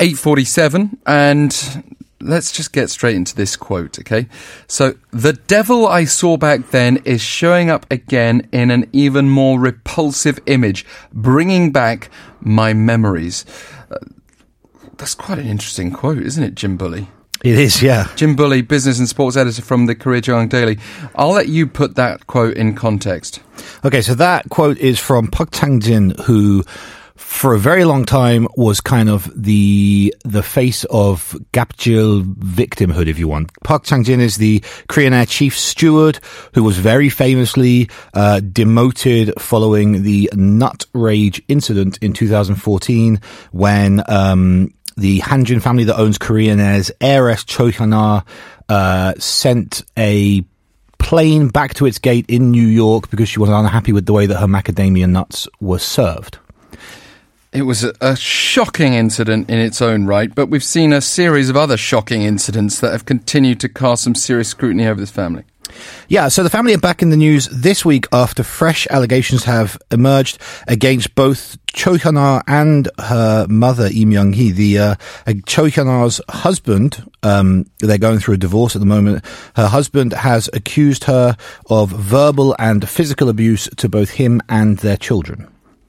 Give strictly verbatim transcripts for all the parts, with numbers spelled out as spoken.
eight forty-seven, and let's just get straight into this quote, okay? So, the devil I saw back then is showing up again in an even more repulsive image, bringing back my memories. Uh, that's quite an interesting quote, isn't it, Jim Bully? It is, yeah. Jim Bully, business and sports editor from the Korea JoongAng Daily. I'll let you put that quote in context. Okay, so that quote is from Park Chang-jin, who for a very long time was kind of the the face of Gapjil victimhood, if you want. Park Chang-jin is the Korean Air chief steward who was very famously uh, demoted following the nut rage incident in two thousand fourteen when um the Hanjin family that owns Korean Air's heiress Cho Hyun-ah uh, sent a plane back to its gate in New York because she was unhappy with the way that her macadamia nuts were served. It was a, a shocking incident in its own right, but we've seen a series of other shocking incidents that have continued to cast some serious scrutiny over this family. Yeah, so the family are back in the news this week after fresh allegations have emerged against both Cho Hyun-ah and her mother, Lee Myung-hee. The uh, Cho Hyun-ah's husband, um, they're going through a divorce at the moment. Her husband has accused her of verbal and physical abuse to both him and their children.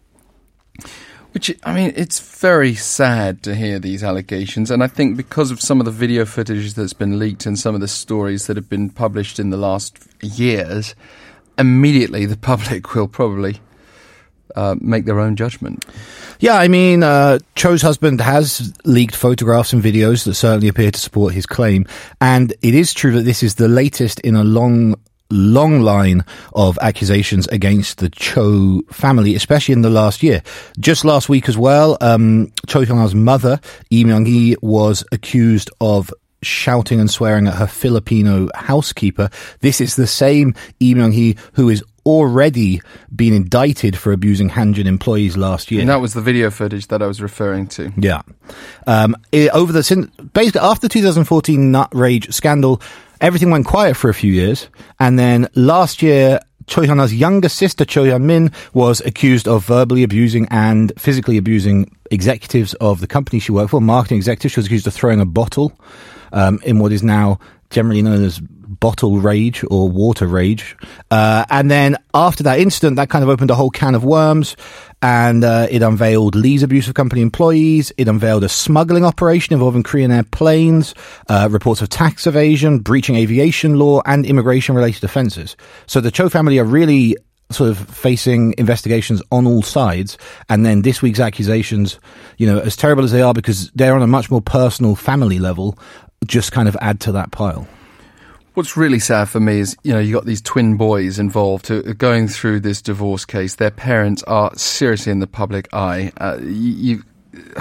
Which, I mean, it's very sad to hear these allegations, and I think because of some of the video footage that's been leaked and some of the stories that have been published in the last years, immediately the public will probably uh, make their own judgment. Yeah, I mean, uh, Cho's husband has leaked photographs and videos that certainly appear to support his claim, and it is true that this is the latest in a long long line of accusations against the Cho family, especially in the last year. Just last week as well, um, Cho Hyun-ah's mother, Lee Myung-hee, was accused of shouting and swearing at her Filipino housekeeper. This is the same Lee Myung-hee who is already been indicted for abusing Hanjin employees last year. And that was the video footage that I was referring to. Yeah. Um, it, over the, since, basically after the two thousand fourteen nut rage scandal, everything went quiet for a few years, and then last year, Cho Hyun-ah's younger sister, Cho Hyun-min, was accused of verbally abusing and physically abusing executives of the company she worked for, marketing executives. She was accused of throwing a bottle um, in what is now generally known as bottle rage or water rage. Uh, and then after that incident, that kind of opened a whole can of worms, and uh, it unveiled Lee's abuse of company employees. It unveiled a smuggling operation involving Korean Air planes, uh, reports of tax evasion, breaching aviation law, and immigration-related offences. So the Cho family are really sort of facing investigations on all sides. And then this week's accusations, you know, as terrible as they are because they're on a much more personal family level, just kind of add to that pile. What's really sad for me is, you know, you got these twin boys involved who are going through this divorce case. Their parents are seriously in the public eye. Uh, you, you,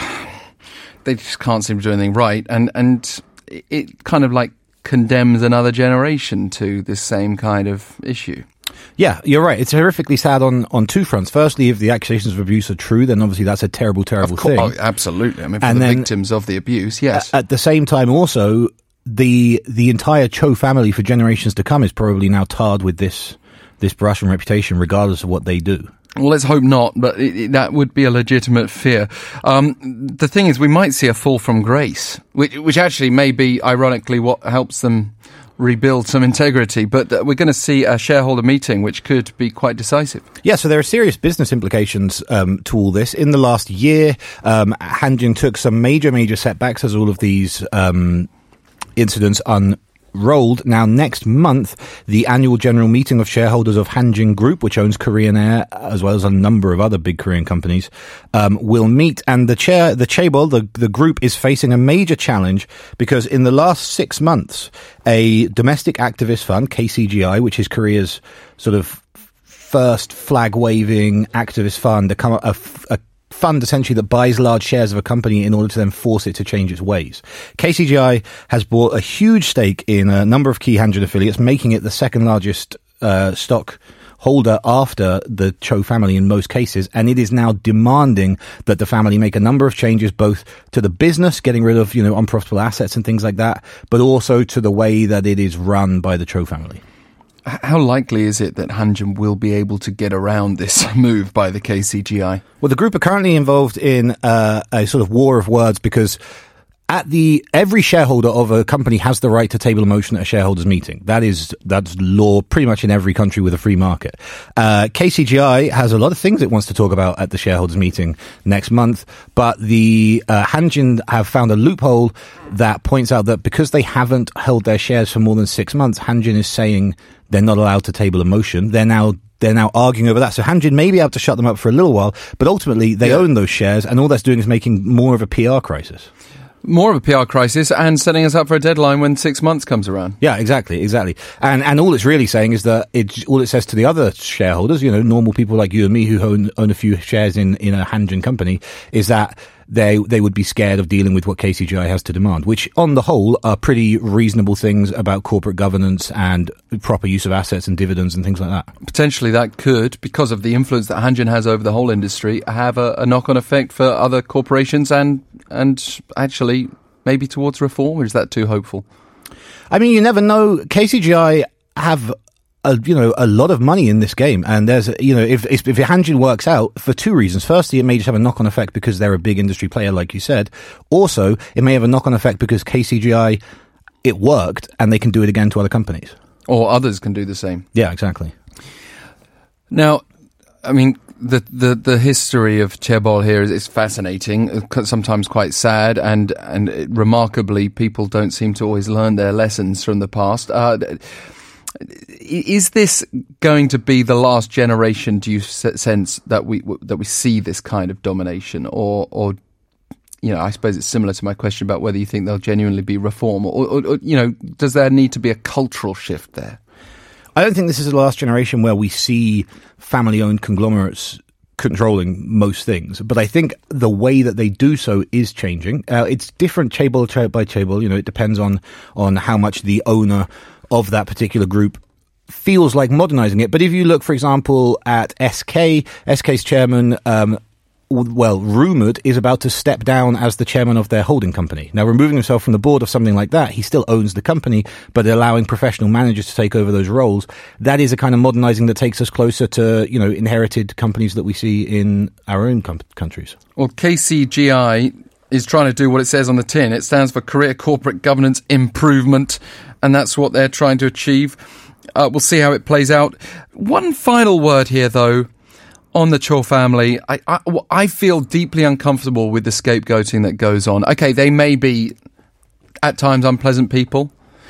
they just can't seem to do anything right, and and it kind of like condemns another generation to this same kind of issue. Yeah, you're right. It's horrifically sad on, on two fronts. Firstly, if the accusations of abuse are true, then obviously that's a terrible, terrible of course, thing. Oh, absolutely. I mean, for and the then, victims of the abuse, yes. At the same time, also, the the entire Cho family for generations to come is probably now tarred with this this brush and reputation, regardless of what they do. Well, let's hope not, but it, it, that would be a legitimate fear. Um, the thing is, we might see a fall from grace, which, which actually may be, ironically, what helps them rebuild some integrity, but uh, we're going to see a shareholder meeting which could be quite decisive. Yeah, so there are serious business implications um, to all this. In the last year, um, Hanjin took some major, major setbacks as all of these um, incidents unrolled. Now, next month, the annual general meeting of shareholders of Hanjin Group, which owns Korean Air, as well as a number of other big Korean companies, um, will meet. And the chair, the chaebol, the, the group is facing a major challenge because in the last six months, a domestic activist fund, K C G I, which is Korea's sort of first flag-waving activist fund, a, a, a fund essentially that buys large shares of a company in order to then force it to change its ways. K C G I has bought a huge stake in a number of key Hanjin affiliates, making it the second largest uh, stock holder after the Cho family in most cases, and it is now demanding that the family make a number of changes both to the business, getting rid of, you know, unprofitable assets and things like that, but also to the way that it is run by the Cho family. How likely is it that Hanjin will be able to get around this move by the K C G I? Well, the group are currently involved in uh, a sort of war of words because at the every shareholder of a company has the right to table a motion at a shareholders meeting. That is that's law pretty much in every country with a free market. Uh, K C G I has a lot of things it wants to talk about at the shareholders meeting next month, but the uh, Hanjin have found a loophole that points out that because they haven't held their shares for more than six months, Hanjin is saying they're not allowed to table a motion. They're now They're now arguing over that. So Hanjin may be able to shut them up for a little while, but ultimately they yeah. own those shares, and all that's doing is making more of a P R crisis. More of a P R crisis and setting us up for a deadline when six months comes around. Yeah, exactly, exactly. And and all it's really saying is that it all it says to the other shareholders, you know, normal people like you and me who own own a few shares in, in a Hanjin company, is that they they would be scared of dealing with what K C G I has to demand, which on the whole are pretty reasonable things about corporate governance and proper use of assets and dividends and things like that. Potentially that could, because of the influence that Hanjin has over the whole industry, have a, a knock-on effect for other corporations and and actually maybe towards reform. Or is that too hopeful? I mean, you never know. K C G I have A, you know, a lot of money in this game, and there's, you know, if if, if Hanjin works out for two reasons. Firstly, it may just have a knock-on effect because they're a big industry player, like you said. Also, it may have a knock-on effect because K C G I, it worked, and they can do it again to other companies, or others can do the same. Yeah, exactly. Now, I mean, the the the history of chaebol here is, is fascinating, sometimes quite sad, and and remarkably, people don't seem to always learn their lessons from the past. Uh, Is this going to be the last generation, do you sense, that we that we see this kind of domination? Or, or you know, I suppose it's similar to my question about whether you think there'll genuinely be reform. Or, or, or you know, does there need to be a cultural shift there? I don't think this is the last generation where we see family-owned conglomerates controlling most things, but I think the way that they do so is changing. Uh, it's different chaebol by chaebol. You know, it depends on on how much the owner of that particular group feels like modernizing it. But if you look, for example, at S K, S K's chairman, um, well, rumored, is about to step down as the chairman of their holding company. Now, removing himself from the board of something like that, he still owns the company, but allowing professional managers to take over those roles, that is a kind of modernizing that takes us closer to, you know, inherited companies that we see in our own com- countries. Well, K C G I is trying to do what it says on the tin. It stands for Korea Corporate Governance Improvement, and that's what they're trying to achieve. Uh, we'll see how it plays out. One final word here, though, on the Cho family. I, I, I feel deeply uncomfortable with the scapegoating that goes on. Okay, they may be, at times, unpleasant people.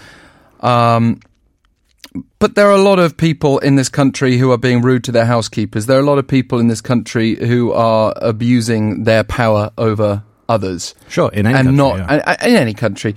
Um, but there are a lot of people in this country who are being rude to their housekeepers. There are a lot of people in this country who are abusing their power over others. Sure, in any and country. Not, yeah. In any country.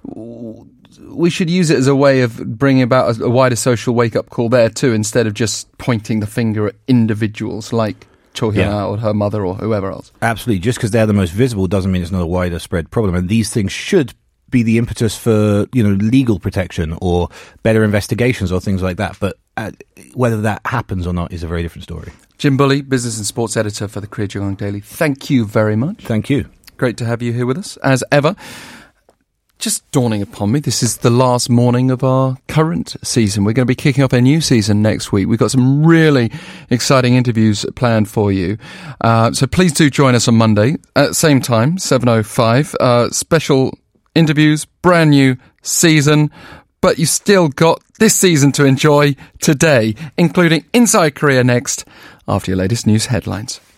We should use it as a way of bringing about a, a wider social wake-up call there too, instead of just pointing the finger at individuals like Cho Hyun-ah yeah. or her mother or whoever else. Absolutely. Just because they're the most visible doesn't mean it's not a wider spread problem. And these things should be the impetus for, you know, legal protection or better investigations or things like that. But uh, whether that happens or not is a very different story. Jim Bulley, business and sports editor for the Korea JoongAng Daily. Thank you very much. Thank you. Great to have you here with us, as ever. Just dawning upon me, this is the last morning of our current season. We're going to be kicking off a new season next week. We've got some really exciting interviews planned for you. Uh, so please do join us on Monday at the same time, seven oh five. Uh, special interviews, brand new season. But you still got this season to enjoy today, including Inside Korea next, after your latest news headlines.